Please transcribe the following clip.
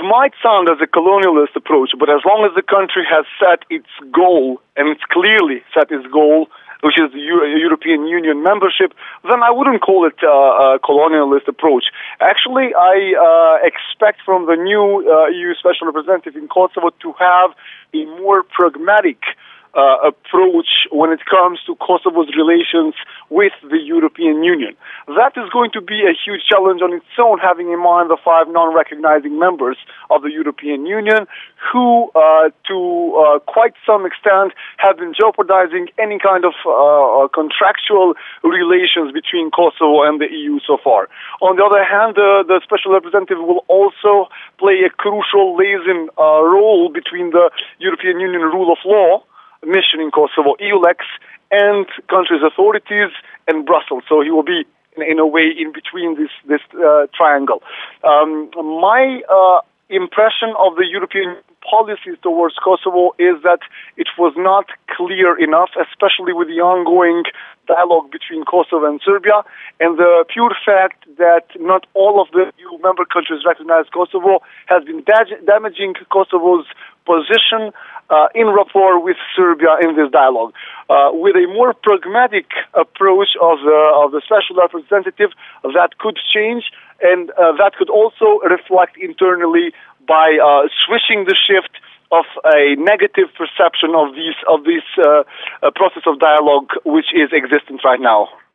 might sound as a colonialist approach, but as long as the country has set its goal, and it's clearly set its goal, which is the European Union membership, then I wouldn't call it a colonialist approach. Actually, I expect from the new EU Special Representative in Kosovo to have a more pragmatic approach when it comes to Kosovo's relations with the European Union. That is going to be a huge challenge on its own, having in mind the 5 non-recognizing members of the European Union who, to quite some extent, have been jeopardizing any kind of contractual relations between Kosovo and the EU so far. On the other hand, the Special Representative will also play a crucial liaison role between the European Union rule of law mission in Kosovo, EULEX, and country's authorities and Brussels. So he will be, in a way, in between this triangle. My impression of the European policies towards Kosovo is that it was not clear enough, especially with the ongoing dialogue between Kosovo and Serbia, and the pure fact that not all of the EU member countries recognize Kosovo has been damaging Kosovo's position in rapport with Serbia in this dialogue. With a more pragmatic approach of the special representative, that could change, and that could also reflect internally by switching the shift of a negative perception of this process of dialogue which is existent right now.